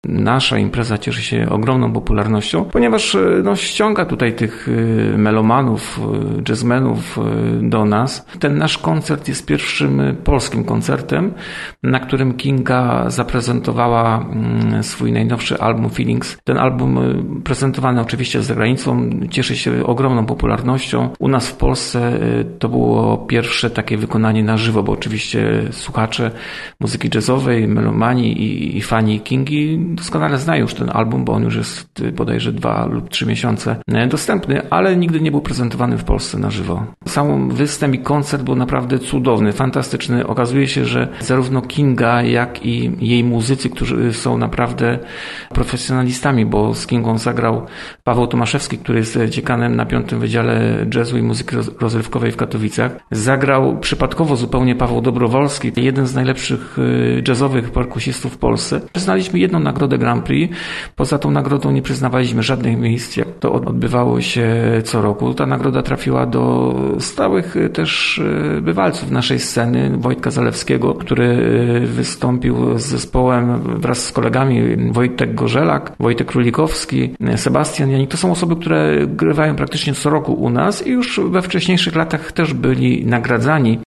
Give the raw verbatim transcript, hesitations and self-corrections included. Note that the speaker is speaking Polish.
Nasza impreza cieszy się ogromną popularnością, ponieważ no, ściąga tutaj tych melomanów, jazzmenów do nas. Ten nasz koncert jest pierwszym polskim koncertem, na którym Kinga zaprezentowała swój najnowszy album Feelings. Ten album prezentowany oczywiście za granicą cieszy się ogromną popularnością. U nas w Polsce to było pierwsze takie wykonanie na żywo, bo oczywiście słuchacze muzyki jazzowej, melomani i, i fani Kingi doskonale znają już ten album, bo on już jest bodajże dwa lub trzy miesiące dostępny, ale nigdy nie był prezentowany w Polsce na żywo. Sam występ i koncert był naprawdę cudowny, fantastyczny. Okazuje się, że zarówno Kinga, jak i jej muzycy, którzy są naprawdę profesjonalistami, bo z Kingą zagrał Paweł Tomaszewski, który jest dziekanem na piątym Wydziale Jazzu i Muzyki Rozrywkowej w Katowicach. Zagrał przypadkowo zupełnie Paweł Dobrowolski, jeden z najlepszych jazzowych perkusistów w Polsce. Przyznaliśmy jedną nagrodę Grand Prix. Poza tą nagrodą nie przyznawaliśmy żadnych miejsc, jak to odbywało się co roku. Ta nagroda trafiła do stałych też bywalców naszej sceny, Wojtka Zalewskiego, który wystąpił z zespołem wraz z kolegami, Wojtek Gorzelak, Wojtek Królikowski, Sebastian Janik. To są osoby, które grywają praktycznie co roku u nas i już we wcześniejszych latach też byli nagradzani